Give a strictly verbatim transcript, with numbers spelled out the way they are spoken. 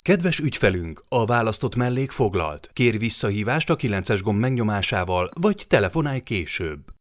Kedves ügyfelünk, a választott mellék foglalt. Kérj visszahívást a kilences gomb megnyomásával, vagy telefonálj később.